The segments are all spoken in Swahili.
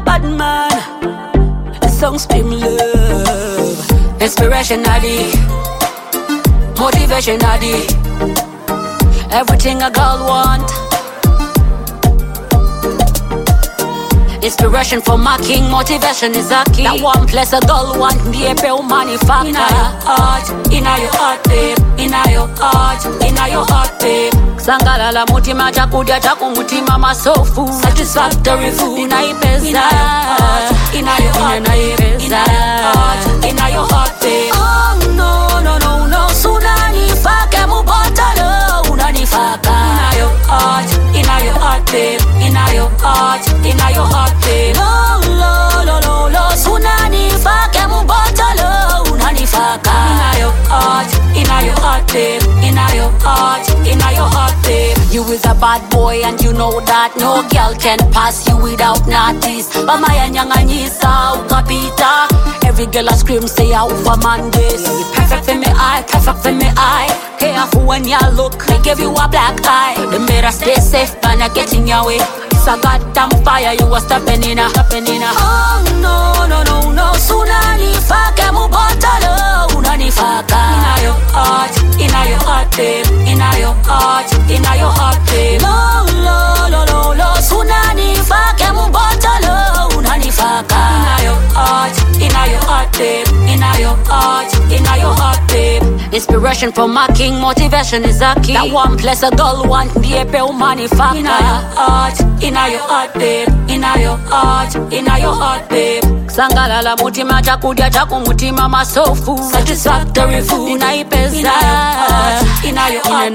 bad man. The song scream love. Inspiration adi, motivation adi. Everything a girl want. Inspiration for my king, motivation is a key. That one place a girl want, be a pale manufacturer. Inna your heart, inna your heart, babe. Inna your heart, inna your heart, babe. Sangalala mutima chakudya chakumutima masofu. Satisfactory food. Inna your pesa, inna your heart, inna your heart, inna your heart, babe. Oh no no no no, sunani fake mubotalo unanifaka. Inna your heart, babe. Inna your heart, inna your heart, babe. Lo lo lo lo lo, sunani fake mubotalo unanifaka. Inna your heart, babe. Inna your heart, babe. You is a bad boy and you know that no girl can pass you without notice. Bamaya nyanganyisa ukapita. Every girl a scream say I over man this. Perfect for me eye, perfect for me eye. Careful when you look, they give you a black eye. They made us stay safe, but not get in your way. It's a goddamn fire, you was stepping in a. Oh no no no no, sunani fake mubotalo unanifaka. Inna your heart, babe. Inna your heart, babe. Lo lo lo lo lo, sunani fake mubotalo unanifaka. Inna your heart, babe. Inna your heart, babe. Inspiration from my king, motivation is a key. That one place a girl want, be a pale manufacturer. Inna your heart, babe. Inna your heart, babe. Sangalala mutima chakudya chakumutima masofu. Satisfactory food. Inna your pesa, inna your heart,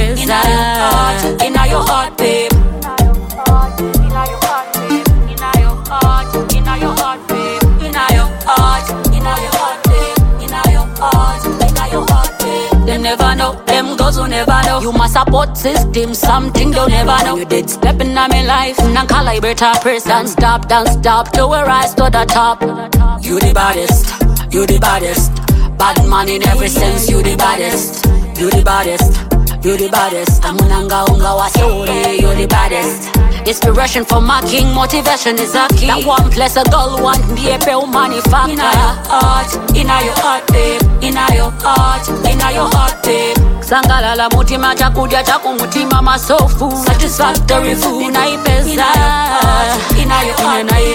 inna your heart, babe. Inna your heart, babe. Inna your heart, inna your heart, babe. Inna your heart, inna your heart, babe. Inna your heart, inna your heart, babe. Them never know, them girls who never know. You must support system, something they'll never know. You did step in my life, and call I better person. Don't stop, till we rise to the top. You the baddest, you the baddest. Bad man in every sense, you the baddest. You the baddest, you the baddest. Amunanga unga wasore, you the baddest. Inspiration for my king, motivation is a key. That one place a girl want, be a pale manufacturer. Inna your heart, babe. Inna your heart, babe. Sangalala mutima chakudya chakumutima masofu. Satisfactory food. Inna your pesa, inna your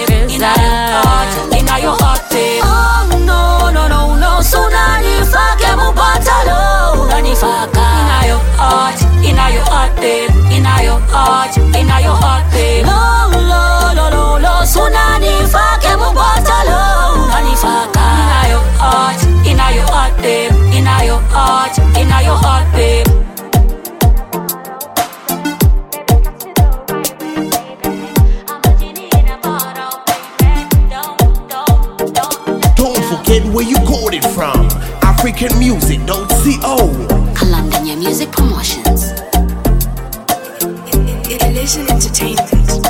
heart, babe. Oh no no no no, sunani fake mubotalo unanifaka. Inna your heart, babe. Inna your heart, babe. Lo lo lo lo lo, sunani fake mubotalo unanifaka. Inna your heart, babe. Inna your heart, babe. Don't forget where you got it from. AfricanMusic.co. Kalanganya Music Promotions. Illusion Entertainment.